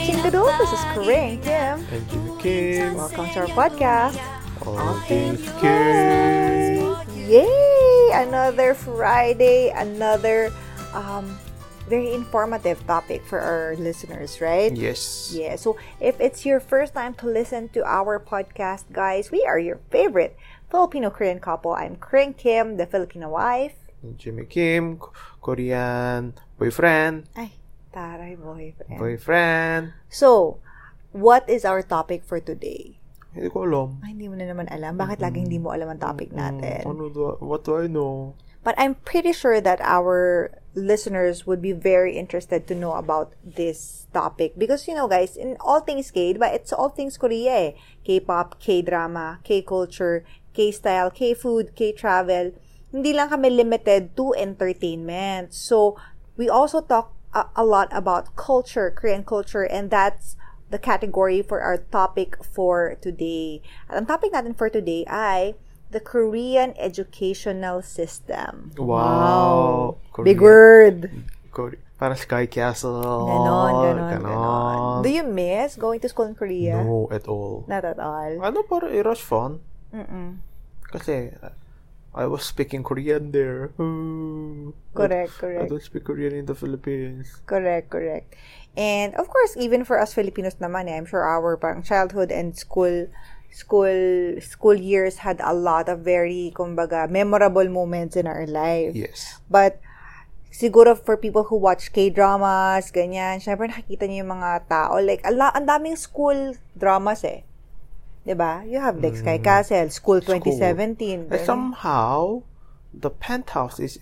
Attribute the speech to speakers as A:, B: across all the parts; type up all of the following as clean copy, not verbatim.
A: Chingado, this is Corinne Kim.
B: And Jimmy Kim.
A: Welcome to our podcast.
B: All things Kim.
A: Yay! Another Friday, another very informative topic for our listeners, right?
B: Yes.
A: Yeah, so if it's your first time to listen to our podcast, guys, we are your favorite Filipino-Korean couple. I'm Corinne Kim, the Filipino wife.
B: And Jimmy Kim, Korean boyfriend.
A: Ay, taray boyfriend.
B: Boyfriend.
A: So, what is our topic for today?
B: Hindi ko alam.
A: Ay, hindi mo na naman alam. Bakit lagi hindi mo alam ang topic natin?
B: What do I know?
A: But I'm pretty sure that our listeners would be very interested to know about this topic. Because, you know, guys, in all things K, diba? It's all things Korea eh. K-pop, K-drama, K-culture, K-style, K-food, K-travel. Hindi lang kami limited to entertainment. So, we also talk a lot about culture, Korean culture, and that's the category for our topic for today. At ang topic natin for today ay the Korean educational system.
B: Wow.
A: Big word.
B: Parang Sky Castle.
A: Ganon. Do you miss going to school in Korea?
B: No, at all.
A: Not at all.
B: Parang it was fun. Kasi I was speaking Korean there.
A: Correct.
B: I don't speak Korean in the Philippines.
A: Correct. And of course, even for us Filipinos naman, I'm sure our parang childhood and school years had a lot of very, kumbaga, memorable moments in our life.
B: Yes.
A: But siguro for people who watch K-dramas, ganyan, syempre nakikita niyo yung mga tao, like, ang daming school dramas eh. 'Di ba? You have like Sky Castle, School 2017.
B: Somehow, the penthouse is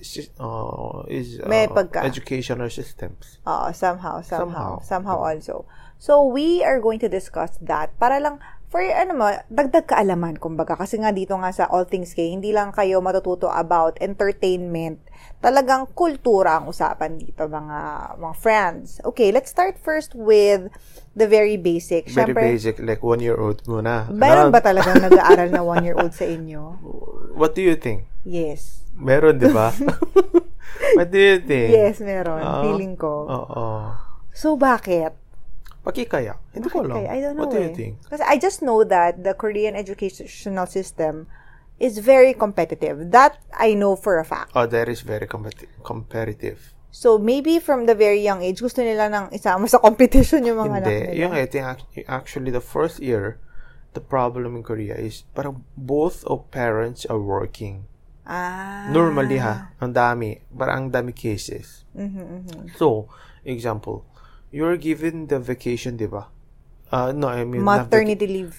A: May pagka.
B: educational systems.
A: Somehow also. So, we are going to discuss that para lang, for dagdag kaalaman, kumbaga. Kasi nga dito nga sa All Things K, hindi lang kayo matututo about entertainment. Talagang kultura ang usapan dito, mga friends. Okay, let's start first with the very basic.
B: Very basic, like 1-year-old muna.
A: Meron ba talagang nag-aaral na 1-year-old sa inyo?
B: What do you think?
A: Yes.
B: Meron, di ba? What do you think?
A: Yes, meron. Feeling ko.
B: Oo.
A: So, bakit?
B: Pakikaya. Hindi ko alam.
A: I don't know.
B: What do you think?
A: Kasi I just know that the Korean educational system is very competitive. That I know for a fact.
B: Oh, that is very competitive.
A: So, maybe from the very young age, gusto nila nang isama sa competition yung mga anak nila.
B: Hindi. Yung I think actually the first year, the problem in Korea is parang both of parents are working. Normally ang dami. Parang ang dami cases. So, example, you're given the vacation, di ba? No, I mean
A: maternity leave.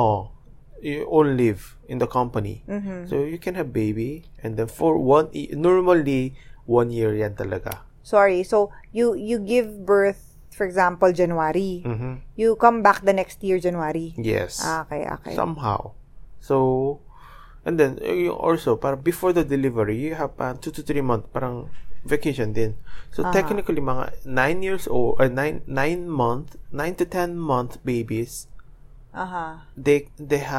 B: You all live in the company. So, you can have baby and then for normally 1 year yan talaga.
A: Sorry, so you give birth, for example, January. You come back the next year, January.
B: Yes.
A: Okay.
B: Somehow. So, and then you also, parang before the delivery, you have 2 to 3 months parang vacation din. So, technically, mga 9 years old, 9 to 10 month babies, they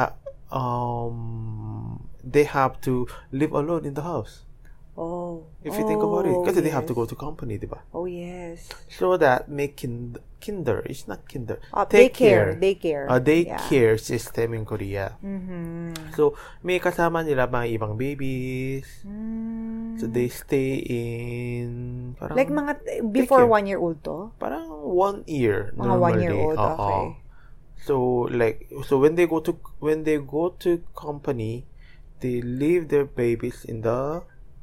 B: have to live alone in the house. If you think about it, because they have to go to company, diba?
A: Oh yes.
B: So that make kinder, it's not kinder.
A: Daycare.
B: Daycare system in Korea. So may kasama nila mga ibang babies. So they stay in parang
A: like mga before 1-year-old to?
B: Parang 1 year
A: mga
B: normally.
A: 1-year-old, okay.
B: So when they go to company, they leave their babies in the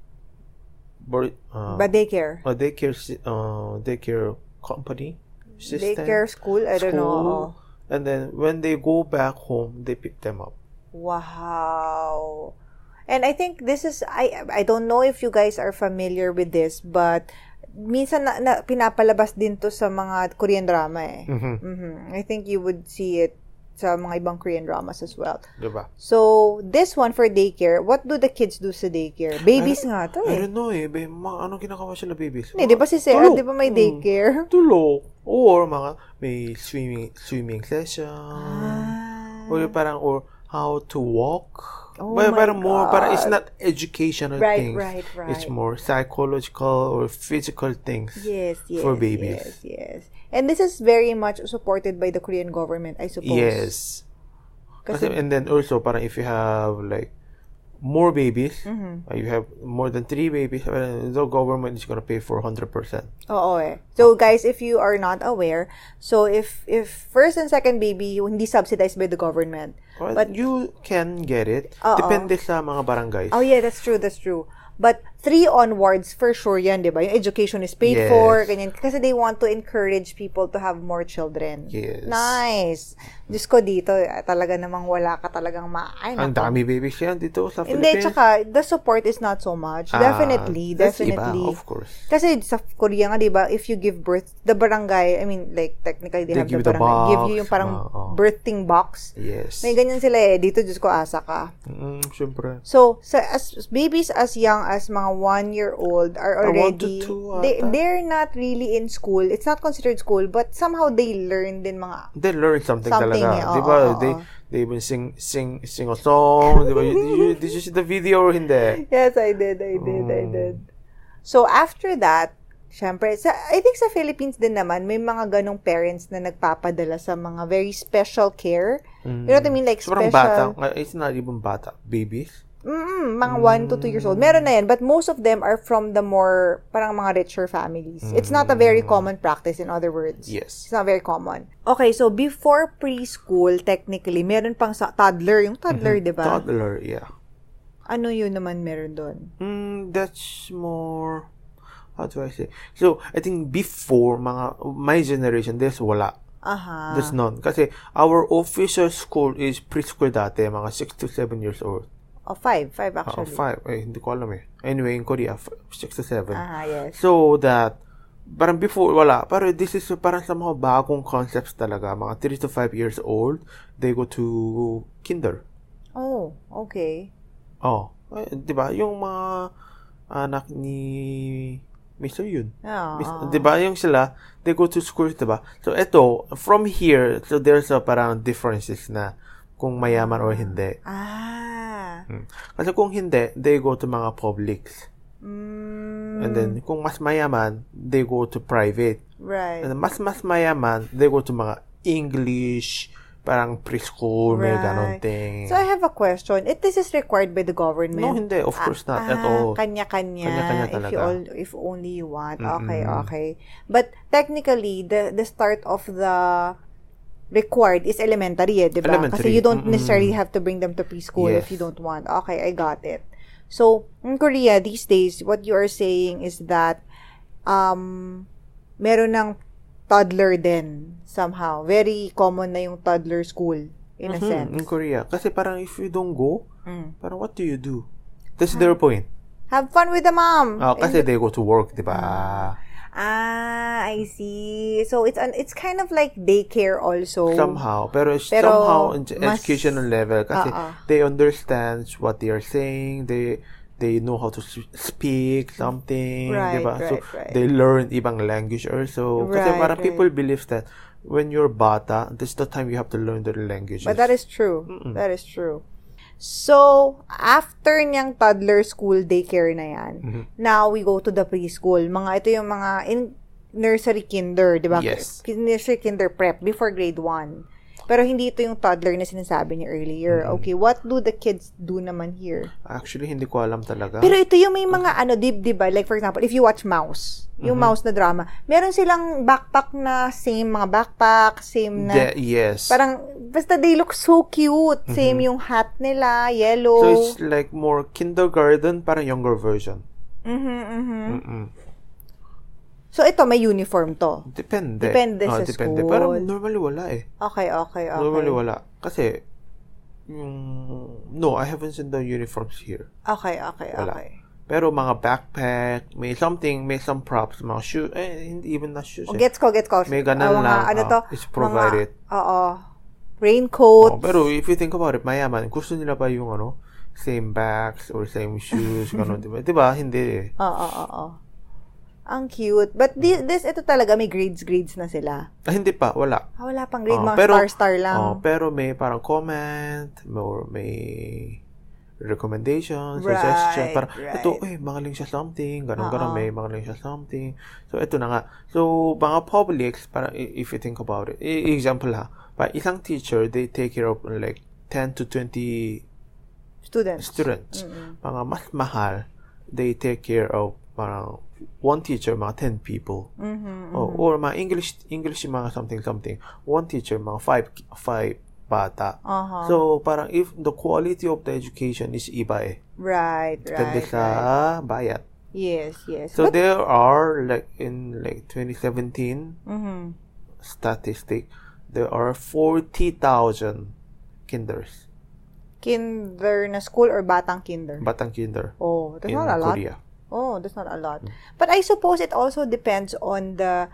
A: daycare.
B: Daycare company system.
A: Daycare school, I don't know.
B: And then when they go back home, they pick them up.
A: Wow. And I think this is, I don't know if you guys are familiar with this, but minsan na pinapalabas din to sa mga Korean drama eh. I think you would see it sa mga ibang Korean dramas as well.
B: Diba?
A: So, this one for daycare, what do the kids do sa daycare? Babies nga to eh.
B: I don't know eh. Ano ginagawa sila babies?
A: Hindi, di ba si Sarah, di ba may daycare?
B: Tulog. Or mga may swimming session. Or parang, or how to walk.
A: Oh my
B: parang more, parang it's
A: God.
B: not educational
A: Right,
B: things.
A: right.
B: It's more psychological or physical things
A: Yes,
B: for babies.
A: yes. And this is very much supported by the Korean government, I suppose.
B: Yes.
A: Kasi,
B: And then also, parang if you have like more babies, you have more than 3 babies, the government is gonna pay for 100%.
A: oo eh. So guys, if you are not aware, so if first and second baby, hindi subsidized by the government.
B: Well,
A: But
B: you can get it.
A: Oo.
B: Depende sa mga barangays.
A: Oh yeah, that's true. But 3 onwards, for sure yan, di ba? Yung education is paid
B: Yes.
A: for, ganyan. Kasi they want to encourage people to have more children.
B: Yes.
A: Nice. Diyos ko dito, talaga namang wala ka talagang ay,
B: Ang
A: nako.
B: dami babies yan dito sa
A: Hindi,
B: Philippines.
A: tsaka, the support is not so much. Definitely.
B: That's iba, of course.
A: Kasi sa Korea nga, di ba, if you give birth, the barangay, I mean, like, technically, they have
B: give
A: the
B: the
A: barangay. Give
B: box.
A: you yung parang birthing box.
B: Yes.
A: May ganyan sila eh. Dito, Diyos ko, asa ka.
B: Siyempre.
A: So, as babies as young as mga 1-year-old are already,
B: 1 to 2
A: they're not really in school. It's not considered school, but somehow they learn din mga,
B: They learn something
A: Something
B: talaga.
A: eh,
B: Di ba?
A: oo.
B: They even sing a song. Di ba? Did you see the video or hindi?
A: yes, I did. So, after that, syempre, I think sa Philippines din naman, may mga ganong parents na nagpapadala sa mga very special care. You know what I mean? Like,
B: Sobrang
A: special.
B: bata. It's not even bata. Babies.
A: Mga 1 to 2 years old. Meron na yan, but most of them are from the more, parang mga richer families. It's not a very common practice, in other words.
B: Yes.
A: It's not very common. Okay, so before preschool, technically, meron pang toddler. Yung toddler, di ba?
B: Toddler, yeah.
A: Ano yun naman meron doon?
B: That's more, how do I say? So, I think before, my generation, there's wala.
A: Aha.
B: There's none. Kasi our official school is preschool dati, mga 6 to 7 years old.
A: Oh, 5 actually.
B: 5. Hindi ko alam eh. Anyway, in Korea, 6 to 7.
A: Yes.
B: So that, parang before, wala. Pero this is parang sa mga bagong concepts talaga. Mga 3 to 5 years old, they go to kinder.
A: Oh, okay.
B: Di ba? Yung mga anak ni Mr. Yun.
A: Oh.
B: Di ba? Yung sila, they go to school, di ba? So, eto, from here, so there's a parang differences na kung mayaman or hindi. Kasi kung hindi, they go to mga publics. And then, kung mas mayaman, they go to private.
A: Right.
B: And then, mas mayaman, they go to mga English, parang preschool, may ganon thing.
A: So, I have a question. This is required by the government?
B: No, hindi. Of course not at all.
A: Kanya-kanya.
B: Kanya-kanya talaga.
A: If only you want. Okay. But, technically, the start of the required is elementary, di ba?
B: Elementary.
A: Kasi you don't necessarily have to bring them to preschool if you don't want. Okay, I got it. So, in Korea, these days, what you are saying is that meron ng toddler din, somehow. Very common na yung toddler school, in a sense.
B: In Korea. Kasi parang if you don't go, parang what do you do? That's their point.
A: Have fun with the mom!
B: Kasi they go to work, di ba?
A: I see. So it's kind of like daycare also.
B: Somehow, pero somehow in educational level kasi they understand what they are saying, they know how to speak something, diba? So they learn ibang language also. Kasi parang people believe that when you're bata, this is the time you have to learn the languages.
A: But that is true. That is true. So, after niyang toddler school daycare na yan, now we go to the preschool. Ito yung mga nursery kinder, di ba?
B: Yes.
A: Nursery kinder prep before grade 1. Pero hindi ito yung toddler na sinasabi niya earlier. Okay, what do the kids do naman here?
B: Actually, hindi ko alam talaga.
A: Pero ito yung may mga di ba? Like for example, if you watch Mouse, yung Mouse na drama, meron silang backpack na same mga backpack, same na
B: yes.
A: Parang basta they look so cute. Same yung hat nila, yellow.
B: So it's like more kindergarten, parang younger version.
A: So ito may uniform to.
B: Depende sa
A: school.
B: Pero normally wala eh.
A: Okay.
B: Normally wala. Kasi no, I haven't seen the uniforms here.
A: Okay.
B: Pero mga backpack, may some props, mga shoes, hindi even na shoes.
A: Gets ko.
B: May ganun lang. It's provided.
A: Raincoat.
B: Pero if you think about it, mayaman, gusto nila pa yung same bags or same shoes, ganun, diba? Diba? Hindi eh.
A: Oo. Ang cute. But ito talaga, may grades na sila.
B: Hindi pa, wala.
A: Wala pang grade, mga star lang.
B: Pero may parang comment, or may recommendations, suggestions, parang, ito, magaling siya something, ganun, may magaling siya something. So, ito na nga. So, mga publics, parang, if you think about it, example ha, pa isang teacher, they take care of like 10 to 20 students. Mga mas mahal, they take care of parang one teacher, mga 10 people. Or mga English mga something. One teacher, mga 5 bata. So, parang if the quality of the education is iba eh.
A: Right.
B: Depende sa bayat.
A: Yes.
B: So, there are, like, in like 2017 statistic, there are 40,000 kinders.
A: Kinder na school or batang kinder?
B: Batang kinder.
A: Oh, that's not a lot.
B: Korea.
A: Oh, that's not a lot. But I suppose it also depends on the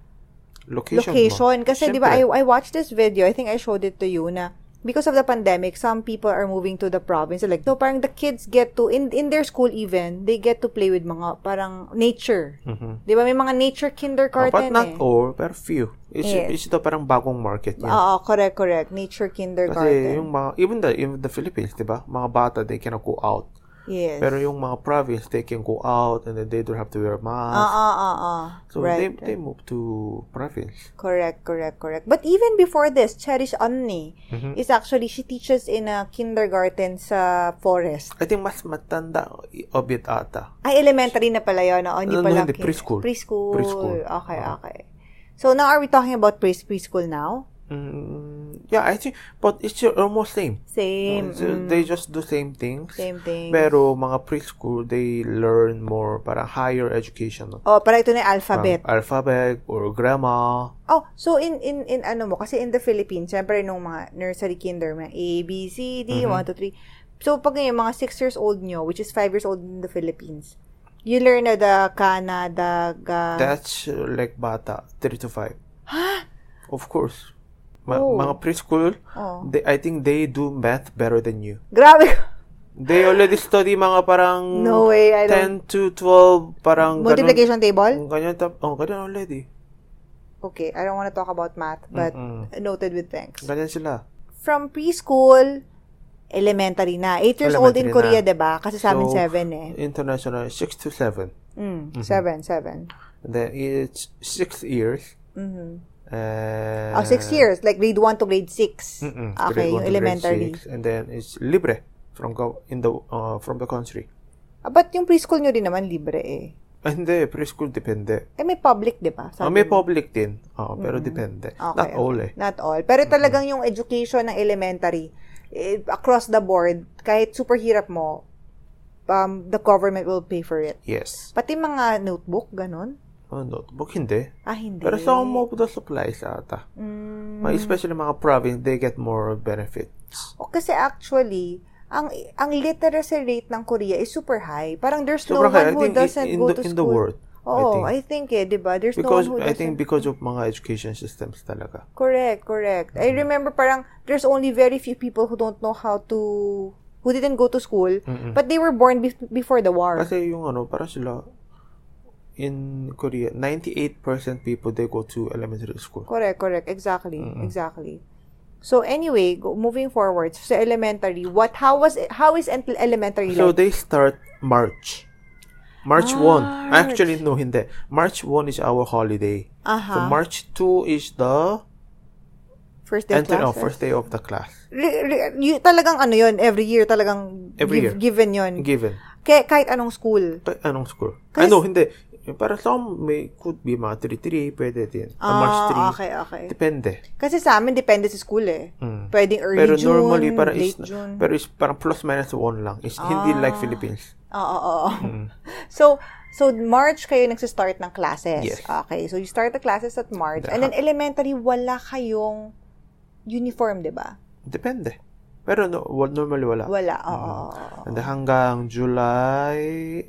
B: location.
A: Kasi, di ba, I watched this video, I think I showed it to you, na because of the pandemic, some people are moving to the province. Like, so parang the kids get to, in their school even, they get to play with mga parang nature. Di ba, may mga nature kindergarten
B: but not all, pero few. It's ito parang bagong market yan.
A: Correct. Nature kindergarten.
B: Kasi yung mga, even the Philippines, di ba, mga bata, they cannot go out.
A: Yes.
B: Pero yung mga province, they can go out and then they don't have to wear masks. So they move to province.
A: Correct. But even before this, Cherish Anni is actually, she teaches in a kindergarten sa forest.
B: I think mas matanda a bit ata.
A: Ay, elementary na pala yun. Hindi pala.
B: Hindi, preschool.
A: Okay. So now are we talking about preschool now?
B: Yeah, I think, but it's almost same. They just do same things. Pero mga preschool, they learn more para higher education.
A: Para ito na alphabet.
B: Alphabet or grammar.
A: So in ano mo, kasi in the Philippines, syempre nung mga nursery kinder, mga A, B, C, D, 1, 2, 3. So pag ngayon, mga 6 years old nyo, which is 5 years old in the Philippines, you learn na the kana, the ga.
B: That's like bata, 3 to 5. Of course. Mga preschool, I think they do math better than you.
A: Grabe.
B: They already study mga parang
A: no way,
B: 10 to 12 parang
A: multiplication table?
B: Ganyan already.
A: Okay, I don't want to talk about math, but noted with thanks.
B: Ganyan sila.
A: From preschool, elementary na. 8 years old in Korea, diba? Kasi sa amin 7 eh.
B: International, 6 to 7.
A: 7.
B: And then it's 6 years.
A: 6 years, like grade 1 to grade 6. Okay, yung elementary.
B: And then it's libre from the country.
A: But yung preschool nyo din naman libre eh.
B: Hindi, preschool depende.
A: May public, di ba?
B: May public din. Pero depende.
A: Okay,
B: not all eh.
A: Not all. Pero talagang yung education ng elementary, across the board, kahit super hirap mo, the government will pay for it.
B: Yes.
A: Pati mga notebook, ganun?
B: Notebook, hindi.
A: Hindi.
B: Pero some of the supplies ata. Especially mga province, they get more benefits.
A: Kasi actually, ang literacy rate ng Korea is super high. Parang there's no one who doesn't go to school.
B: In the world.
A: I think diba? There's no one who doesn't.
B: I think because of mga education systems talaga.
A: Correct. I remember parang there's only very few people who don't know who didn't go to school, but they were born before the war.
B: Kasi yung parang sila, in Korea, 98% people, they go to elementary school.
A: Correct. Exactly. So anyway, moving forward, so elementary, how is elementary like?
B: So they start March 1. Actually, no, hindi. March 1 is our holiday. So March 2 is the
A: first day of class.
B: First day of the class.
A: Talagang yun, every year talagang given yun.
B: Given.
A: Kahit anong school.
B: Hindi. Para some could be mga 3-3, pwede din. March 3.
A: Okay.
B: Depende.
A: Kasi sa amin, depende sa school eh. Pwedeng early
B: pero
A: June,
B: normally,
A: late June.
B: Pero is parang plus minus 1 lang. It's hindi like Philippines.
A: So March kayo nagsistart ng classes.
B: Yes.
A: Okay, so you start the classes at March. And then elementary, wala kayong uniform, di ba?
B: Depende. Pero normally wala. And hanggang July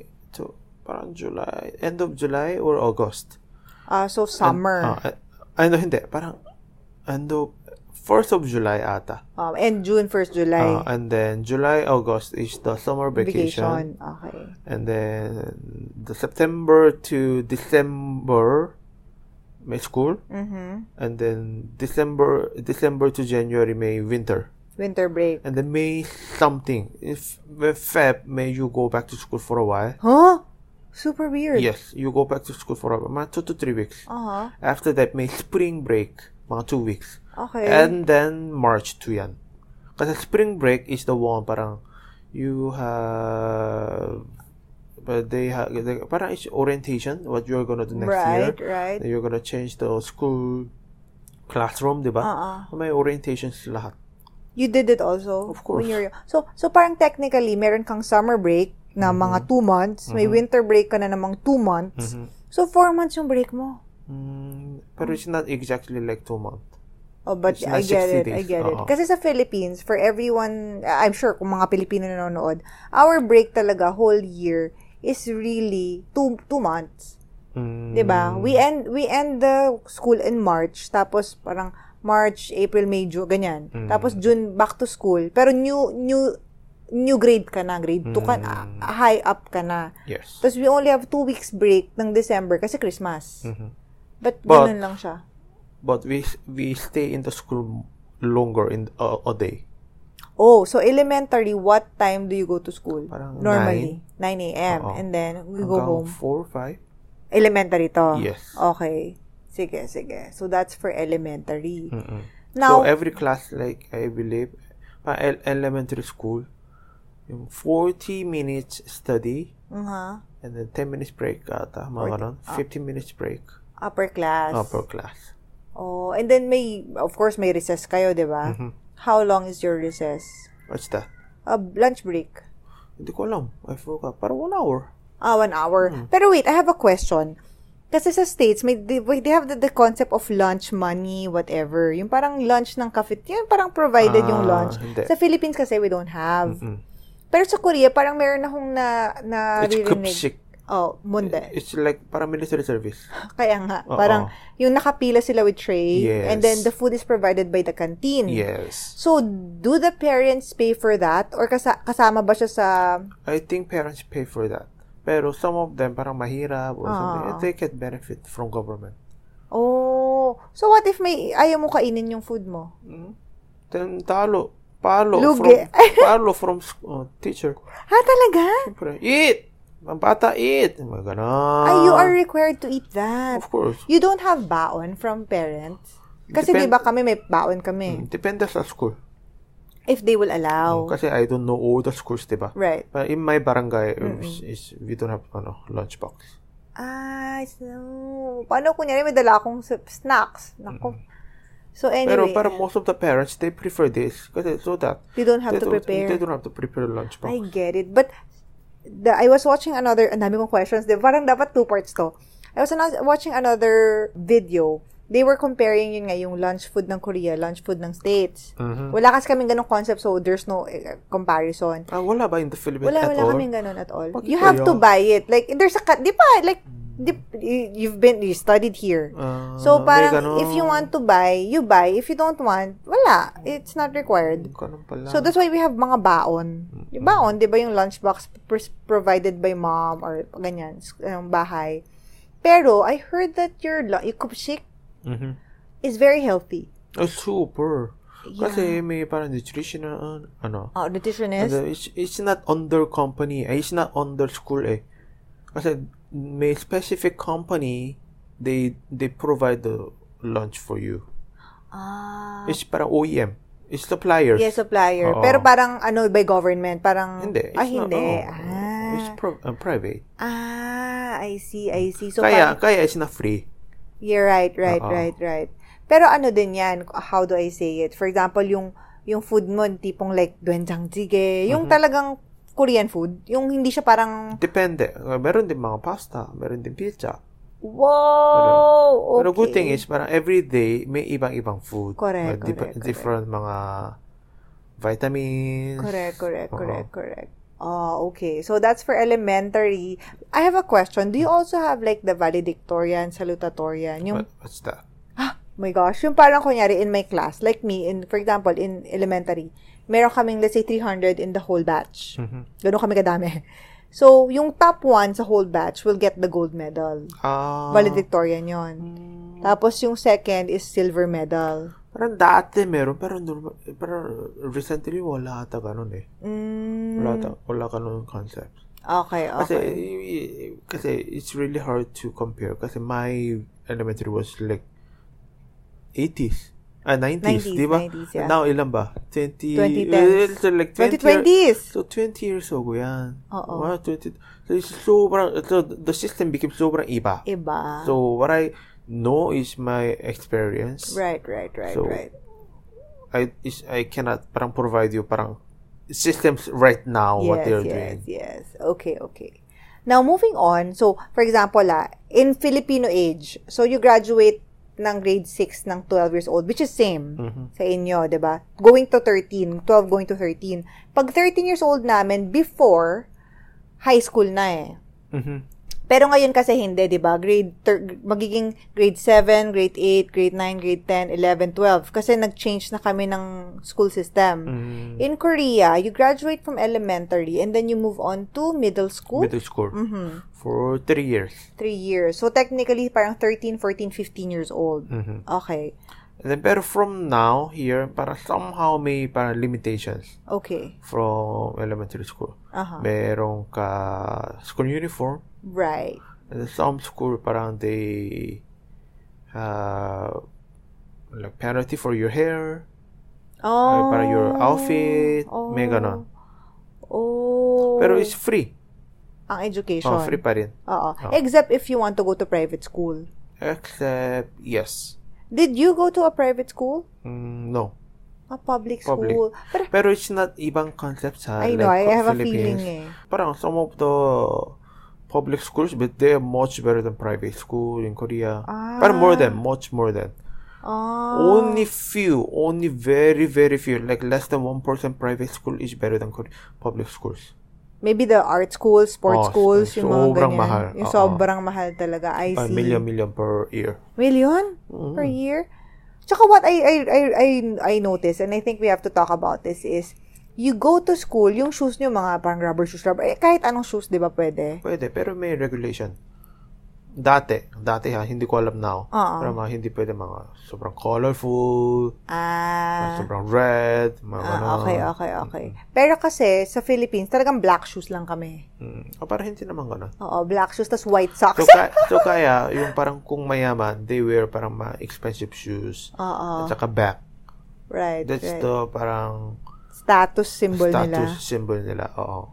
B: end of July or August.
A: So summer.
B: Hindi. Parang end of 1st of July ata.
A: And June, 1st July.
B: And then July, August is the summer vacation.
A: Okay.
B: And then the September to December may school. And then December to January may winter
A: Winter break.
B: And then May something. If with Feb, May you go back to school for a while.
A: Huh? Super weird.
B: Yes, you go back to school for a while. Mga 2 to 3 weeks.
A: Uh-huh.
B: After that, may spring break. Mga 2 weeks.
A: Okay.
B: And then March 2 yan. Kasi spring break is the one parang you have... But they have... Parang it's orientation, what you're gonna do next year.
A: Right.
B: Then you're gonna change the school classroom, di ba? May orientations lahat.
A: You did it also?
B: Of course.
A: When so parang technically, meron kang summer break na mga 2 months. May winter break ka na namang 2 months. So, 4 months yung break mo.
B: Pero it's not exactly like 2 months.
A: Oh, but I get it. I get it. Kasi sa Philippines, for everyone, I'm sure kung mga Pilipino nanonood, our break talaga whole year is really 2 months. 'Di ba? We end the school in March, tapos parang March, April, May, June, ganyan. Tapos June back to school. Pero new grade ka na, grade 2 ka na, high up ka na.
B: Yes.
A: Tapos we only have 2 weeks break ng December kasi Christmas. But ganun lang siya.
B: But we stay in the school longer in a day.
A: Oh, so elementary, what time do you go to school?
B: Parang
A: normally 9 a.m. And then we go home
B: 4, 5.
A: Elementary to?
B: Yes.
A: Okay. Sige. So that's for elementary.
B: Now, so every class, like I believe, elementary school, yung 40 minutes study, and then 10 minutes break ata, mga ganon, 15 minutes break.
A: Upper class. Oh, and then of course, may recess kayo, di ba? How long is your recess?
B: What's that?
A: Lunch break.
B: Hindi ko alam. I forgot. Parang 1 hour.
A: 1 hour. Pero wait, I have a question. Kasi sa States, they have the concept of lunch money, whatever. Yung parang lunch ng cafeteria, yung parang provided yung lunch.
B: Hindi.
A: Sa Philippines kasi, we don't have. Pero sa Korea, parang meron akong
B: It's kupsik.
A: Oh, munde.
B: It's like parang military service.
A: Kaya nga. Parang yung nakapila sila with tray.
B: Yes.
A: And then the food is provided by the canteen.
B: Yes.
A: So, do the parents pay for that? Or kasama ba siya sa...
B: I think parents pay for that. Pero some of them parang mahirap or something. They get benefit from government.
A: Oh. So, what if ayaw mo kainin yung food mo?
B: Then palo
A: Lugi.
B: from teacher.
A: Ha, talaga?
B: Siyempre, eat! Ang bata, eat! Ganon.
A: You are required to eat that.
B: Of course.
A: You don't have baon from parents? Kasi di ba kami, may baon kami.
B: Depende sa school.
A: If they will allow.
B: Kasi I don't know all the schools, di ba?
A: Right.
B: But in my barangay, we don't have lunchbox.
A: So, paano kunyari may dala akong snacks? Nako. So anyway.
B: Pero most of the parents, they prefer this. Kasi so that
A: they don't have to prepare.
B: They don't have to prepare lunchbox.
A: I get it. But I was watching another, ang dami kong questions. Parang dapat 2 parts to. I was watching another video. They were comparing yun nga, yung lunch food ng Korea, lunch food ng States. Wala kasi kaming ganong concept, so there's no comparison.
B: Wala ba in the Philippines
A: at all? Wala kaming ganon at all. You have to buy it. Like, there's di ba, like, you studied here. So, parang, if you want to buy, you buy. If you don't want, wala. It's not required. So, that's why we have mga baon. Yung baon, di ba yung lunchbox provided by mom or ganyan, bahay. Pero, I heard that yung kupsik is very healthy.
B: Oh, super. Yeah. Kasi may parang nutritional,
A: nutritionist?
B: It's not under company. It's not under school Kasi may specific company, they provide the lunch for you. It's parang OEM. It's suppliers.
A: Yes, supplier. Pero parang by government, parang
B: hindi.
A: Hindi.
B: It's private.
A: I see. So
B: kaya it's not free.
A: You're right. Pero din yan, how do I say it? For example, yung food mo, tipong like doenjangjjigae, yung talagang Korean food, yung hindi siya parang...
B: Depende. Meron din mga pasta, meron din pizza.
A: Wow!
B: Pero good thing is, parang every day, may ibang-ibang food.
A: Correct.
B: Different mga vitamins.
A: Correct. Oh, okay. So, that's for elementary. I have a question. Do you also have like the valedictorian, salutatorian?
B: What's that?
A: My gosh. Yung parang kunyari in my class, like me, for example, in elementary, meron kaming, let's say, 300 in the whole batch. Ganun kami kadami. So, yung top 1 sa whole batch will get the gold medal. Valedictorian yon. Tapos, yung second is silver medal.
B: Parang dati meron, pero recently wala ata ganun eh. Wala ganun concept.
A: Okay.
B: Kasi it's really hard to compare. Kasi my elementary was like 80s. 90s, di ba?
A: 90s, yeah.
B: Now, ilan ba?
A: 2010s.
B: So like
A: 2020s.
B: So, 20 years ago yan.
A: Oo.
B: Wow, 20. So, the system became sobrang iba. So, what I know is my experience.
A: Right.
B: So, I cannot parang provide you parang systems right now what they're doing.
A: Yes. Okay. Now, moving on. So, for example, in Filipino age, so you graduate ng grade 6 ng 12 years old, which is same sa inyo, diba? Going to 13, 12 going to 13. Pag 13 years old namin, before, high school na eh. Pero ngayon kasi hindi, diba? Magiging grade 7, grade 8, grade 9, grade 10, 11, 12. Kasi nag-change na kami ng school system. In Korea, you graduate from elementary and then you move on to middle school. For 3 years.
B: 3
A: years. So, technically, parang 13, 14, 15 years old. Okay.
B: And then, pero from now, here, parang somehow may parang limitations.
A: Okay.
B: From elementary school. Merong ka school uniform.
A: Right.
B: And then some school, parang they like penalty for your hair. Para your outfit. May ganon. Pero it's free.
A: Ang education.
B: Free pa rin.
A: Except if you want to go to private school.
B: Except, yes.
A: Did you go to a private school?
B: No.
A: A public school.
B: Pero it's not ibang concept sa
A: I know, I have a
B: Philippines.
A: feeling
B: Parang some of the public schools, but they are much better than private school in Korea. Parang much more than. Only very, very few, like less than 1% private school is better than public schools.
A: Maybe the art schools, sports schools, yung mga ganyan.
B: Mahal.
A: Yung sobrang mahal talaga. I see.
B: Million per year.
A: Million? Per year? Tsaka what I notice, and I think we have to talk about this, is you go to school, yung shoes nyo, mga parang rubber shoes, kahit anong shoes, di ba pwede?
B: Pwede, pero may regulation. Dati hindi ko alam now. Pero hindi pwede mga sobrang colorful, sobrang red, mga
A: Okay. Pero kasi, sa Philippines, talagang black shoes lang kami.
B: Parang hindi naman gano'n.
A: Black shoes, tas white socks.
B: So kaya, yung parang kung mayaman, they wear parang mga expensive shoes, at saka back.
A: Right,
B: That's the parang
A: status symbol
B: nila, oo.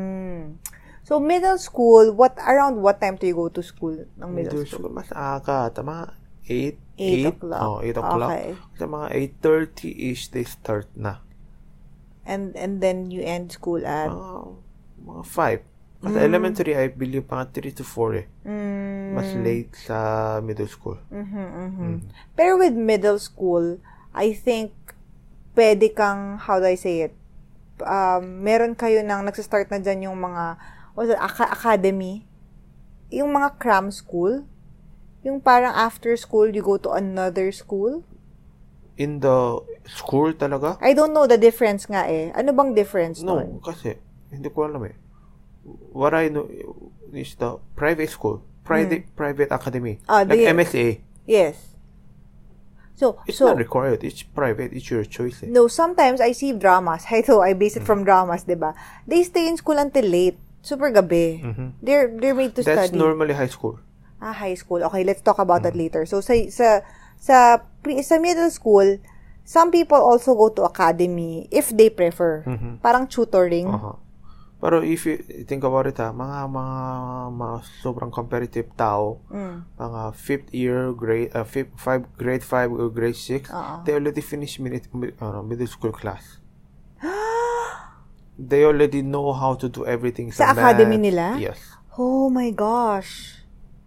A: So, middle school, around what time do you go to school ng middle school?
B: Mas aga, mga
A: 8 o'clock.
B: 8 o'clock.
A: Okay.
B: Sa mga 8:30-ish, they start na.
A: And then you end school at?
B: Mga 5. Sa elementary, I believe, mga 3 to 4 eh. Mas late sa middle school.
A: Pero with middle school, I think, pwede kang, how do I say it? Meron kayo nagsastart na dyan yung mga academy, yung mga cram school, yung parang after school, you go to another school.
B: In the school talaga?
A: I don't know the difference nga eh. Ano bang difference
B: No, kasi, hindi ko alam eh. What I know is the private school, private academy, like MSA.
A: Yes. So,
B: it's not required. It's private. It's your choice.
A: No, sometimes I see dramas. I base it from dramas, diba? They stay in school until late. Super gabi. They're made to study.
B: That's normally high school.
A: High school. Okay, let's talk about that later. So, sa middle school, some people also go to academy if they prefer. Parang tutoring.
B: Pero if you think about it, mga sobrang competitive tao, mga 5th year, grade 5 or grade 6, they already finished middle school class. They already know how to do everything
A: sa academy nila?
B: Yes.
A: Oh my gosh.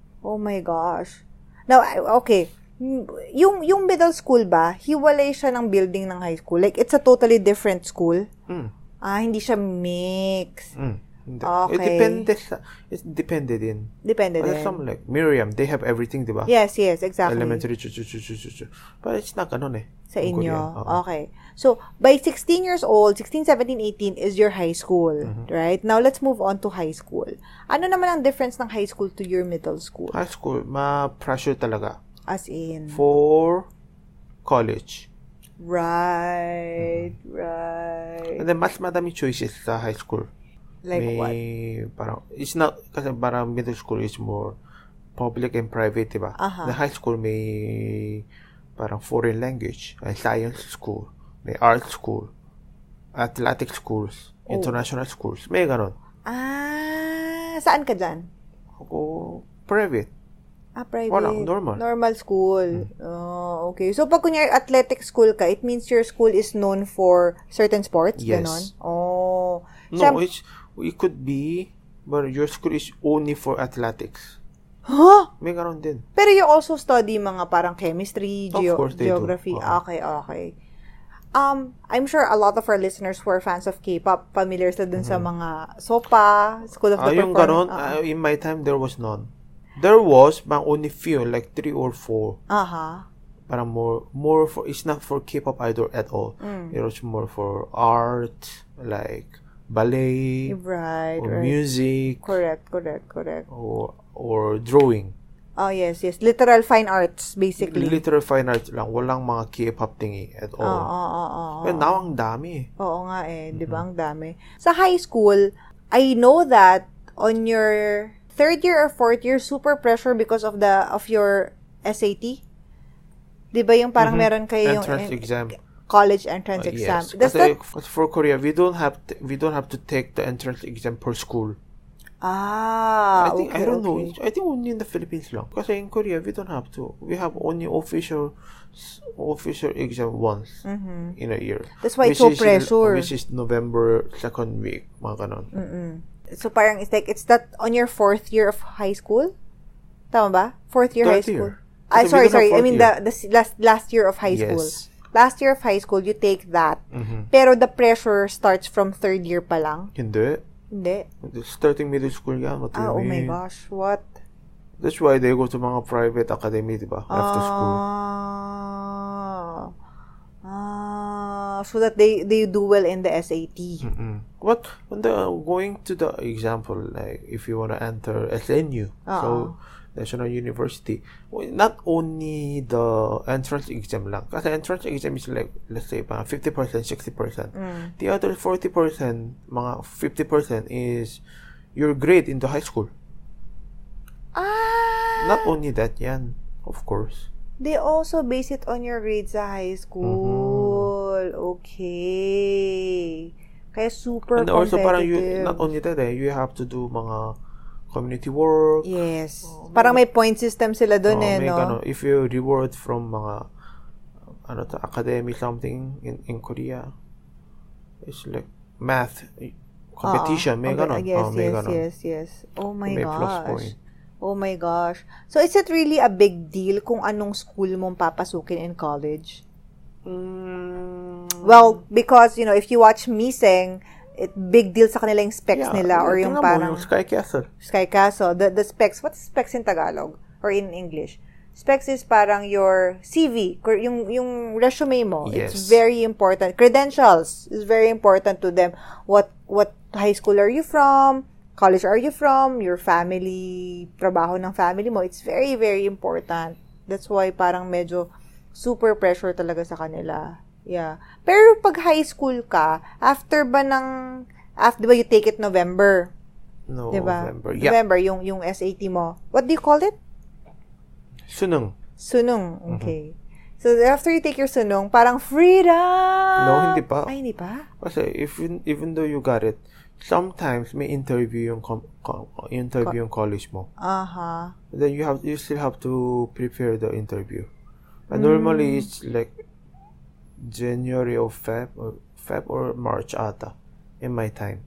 A: Now, okay. Yung middle school ba, hiwalay siya ng building ng high school? Like, it's a totally different school? Hindi siya mix.
B: Hindi.
A: Okay.
B: It depende din.
A: Depende din.
B: Some like Miriam, they have everything, di ba?
A: Yes, exactly.
B: Elementary, but it's not ganun eh.
A: Sa inyo. Okay. So, by 16 years old, 16, 17, 18 is your high school, right? Now, let's move on to high school. Ano naman ang difference ng high school to your middle school?
B: High school, ma-pressure talaga.
A: As in?
B: For college.
A: Right.
B: And then, mas madami choices sa high school.
A: Like what?
B: Parang, it's not, kasi parang middle school is more public and private, diba? The high school may parang foreign language, may science school, may art school, athletic schools, international schools, may ganon.
A: Saan ka dyan?
B: Ako, private.
A: Private.
B: Wala, normal.
A: Normal school. Oh, okay. So, pag kunyari athletic school ka, it means your school is known for certain sports?
B: Yes.
A: Ganon? Oh.
B: No, it could be, but your school is only for athletics.
A: Huh?
B: May ganon din.
A: Pero you also study mga parang chemistry,
B: Of course they
A: geography.
B: do.
A: Okay. I'm sure a lot of our listeners who are fans of K-pop, familiar sila dun sa mga SOPA, School of the
B: Yung
A: Performing.
B: ganon, in my time, there was none. There was, but only few, like 3 or 4. Parang more for, it's not for K-pop idol at all. It was more for art, like ballet,
A: right,
B: or music,
A: correct,
B: or drawing.
A: Oh, yes. Literal fine arts, basically.
B: Literal fine arts lang. Walang mga K-pop thingy at all. But now, ang dami.
A: Oo nga di ba? Ang dami. Sa high school, I know that on your third year or fourth year, super pressure because of your SAT. Di ba yung parang meron kayo
B: entrance exam.
A: College entrance exam.
B: Yes. Kasi for Korea, we don't have to take the entrance exam per school. I don't know. I think only in the Philippines lang. Kasi in Korea, we don't have to. We have only official exam once in a year.
A: That's why it's so pressure.
B: Which is November 2nd week, mga ganon.
A: So parang it's that on your fourth year of high school? Tama ba? Fourth year high school? Sorry. I mean the last year of high school. Last year of high school, you take that. Pero the pressure starts from third year pa lang?
B: Hindi. Starting middle school yan.
A: Oh my gosh, what?
B: That's why they go to mga private academy, diba? After school.
A: So that they do well in the SAT.
B: What when going to the example, like if you want to enter SNU, so National University, not only the entrance exam lang. Kasi entrance exam is like, let's say, 50%, 60%. The other 40%, mga 50% is your grade into high school. Not only that, yan, of course.
A: They also base it on your grades sa high school. Okay. Kaya super
B: and
A: competitive.
B: Also, parang not only that, you have to do mga community work.
A: Yes. Parang may point system sila doon no?
B: If you reward from mga academy something in Korea, it's like math competition. May ganon.
A: Yes. Oh my
B: may
A: gosh.
B: Plus point.
A: Oh my gosh. So, is it really a big deal kung anong school mong papasukin in college? Well, because, if you watch Miseng, big deal sa kanila yung specs nila or yung parang
B: yung Sky Castle.
A: The specs. What's specs in Tagalog or in English? Specs is parang your CV, yung resume mo.
B: Yes.
A: It's very important. Credentials is very important to them. What high school are you from? College are you from? Your family, trabaho ng family mo. It's very, very important. That's why parang medyo super pressure talaga sa kanila. Yeah. Pero pag high school ka, after ba you take it November?
B: November. Yeah.
A: November, yung SAT mo. What do you call it?
B: Sunung.
A: Okay. So, after you take your sunung, parang freedom!
B: No, hindi pa.
A: Ay, hindi pa?
B: Kasi even though you got it, sometimes may interview yung college mo. Then you still have to prepare the interview. But normally, it's like January or Feb or March ata in my time.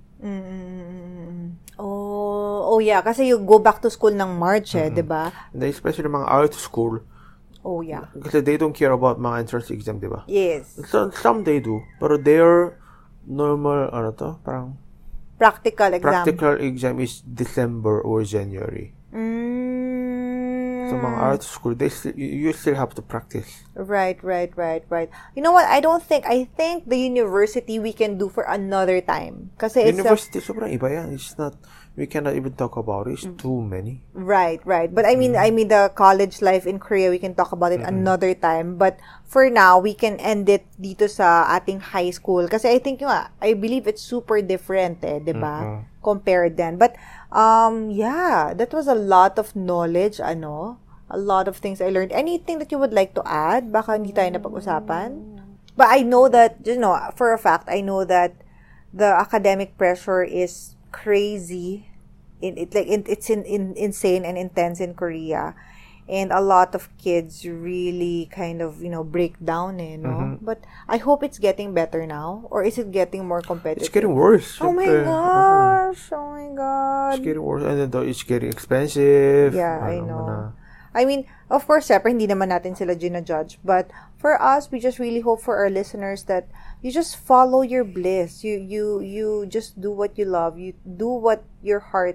A: Oh yeah, kasi you go back to school ng March diba?
B: And especially mga art school.
A: Oh yeah.
B: Kasi they don't care about mga entrance exam, diba?
A: Yes.
B: Some they do, pero their normal parang
A: practical exam.
B: Practical exam is December or January. So mga art school, you still have to practice.
A: Right. You know what? I think the university we can do for another time. Kasi
B: university, sobrang iba yan. It's not, we cannot even talk about it. It's too many.
A: Right. But I mean the college life in Korea, we can talk about it another time. But for now, we can end it dito sa ating high school. Kasi I think, I believe it's super different, diba? Compared then. But, yeah, that was a lot of knowledge, a lot of things I learned. Anything that you would like to add? Baka hindi tayo napag-usapan. But I know that, for a fact, I know that the academic pressure is crazy. It's insane and intense in Korea. And a lot of kids really kind of, break down, But I hope it's getting better now. Or is it getting more competitive?
B: It's getting worse.
A: Oh my gosh. Oh my God.
B: It's getting worse. And then it's getting expensive.
A: Yeah, I know. I mean, of course, syempre, hindi naman natin sila gina-judge. But for us, we just really hope for our listeners that you just follow your bliss. You just do what you love. You do what your heart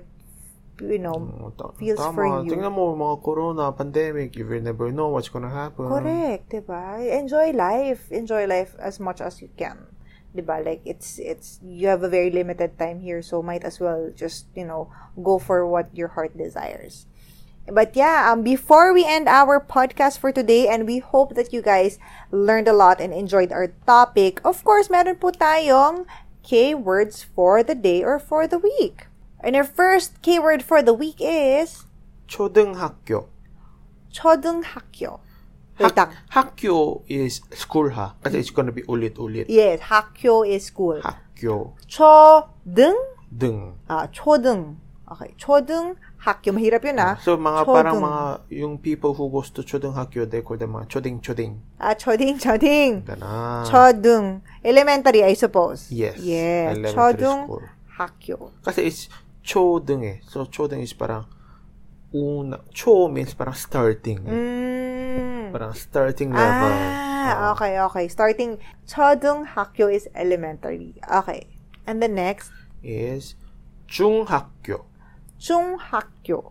A: feels for you.
B: Tingnan mo, mga corona, pandemic, you will never know what's gonna happen.
A: Correct, diba? Enjoy life as much as you can, diba? Like, it's you have a very limited time here, so might as well just, go for what your heart desires. But yeah, before we end our podcast for today, and we hope that you guys learned a lot and enjoyed our topic, of course, meron po tayong K-words for the day or for the week. And our first K-word for the week is
B: 초등학교.
A: 초등학교.
B: 학교 is school, ha? Kasi it's gonna be ulit-ulit.
A: Yes, 학교 is school.
B: 학교.
A: 초등? 초등. Okay, 초등학교. Mahirap yun,
B: So, parang yung people who goes to 초등학교, they call them mga 초딩.
A: 초딩.
B: Ganon.
A: 초등. Elementary, I suppose.
B: Yes.
A: 초등학교.
B: Kasi it's 초등. So, 초등 is parang 초 means parang starting. Parang starting level.
A: Okay. Starting. 초등학교 is elementary. Okay. And the next
B: is 중학교.
A: 중학교.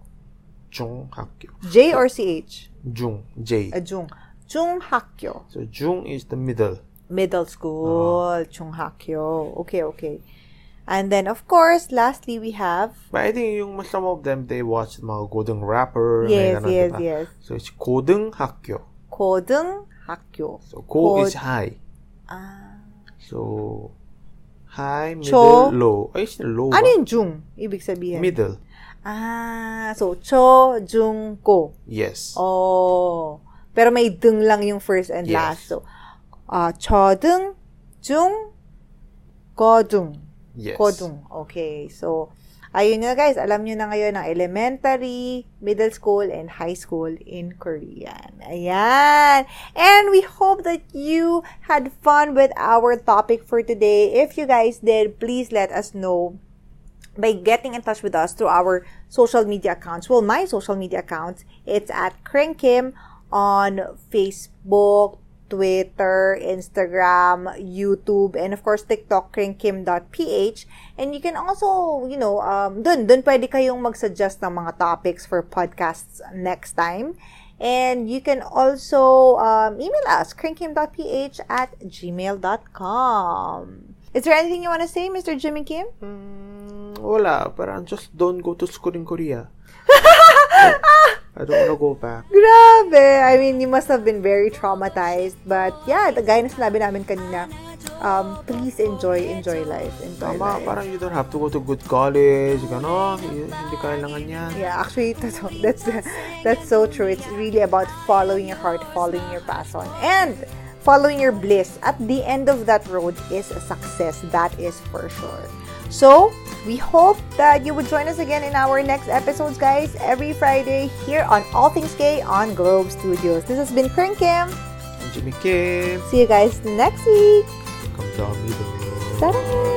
B: J
A: or CH?
B: J.
A: 중학교.
B: So, 중 is the middle.
A: Middle school. 중학교. Okay. And then, of course, lastly, we have...
B: But I think some of them, they watch mga Golden Rapper.
A: Yes.
B: So, it's 고등학교.
A: 고등학교.
B: So, ko is high. So, high, middle, low. Ay, is low ba?
A: Ano yung jung? Ibig sabihin?
B: Middle.
A: So, 초, 중, 고.
B: Yes.
A: Oh. Pero may dung lang yung first and last. So, 초등, 중, 고등.
B: Yes.
A: Kodung. Okay. So, ayun na guys. Alam nyo na ngayon ang elementary, middle school, and high school in Korean. Ayan. And we hope that you had fun with our topic for today. If you guys did, please let us know by getting in touch with us through our social media accounts. Well, my social media accounts, it's at Kringkim on Facebook, Twitter, Instagram, YouTube, and of course, TikTok, kringkim.ph. And you can also, dun pwede kayong mag-suggest ng mga topics for podcasts next time. And you can also email us, kringkim.ph@gmail.com. Is there anything you want to say, Mr. Jimmy Kim?
B: Wala. Parang just don't go to school in Korea. I don't want to go back.
A: Grabe! I mean, you must have been very traumatized. But yeah, gaya na sinabi namin kanina, please enjoy life. Enjoy life.
B: Parang you don't have to go to good college. Gano'n. Hindi kailangan yan.
A: Yeah, actually, that's so true. It's really about following your heart, following your passion, and following your bliss. At the end of that road is a success. That is for sure. So, we hope that you would join us again in our next episodes, guys, every Friday here on All Things K on Globe Studios. This has been Kringkim.
B: And Jimmy Kim.
A: See you guys next week.
B: 감사합니다.
A: Ta-da!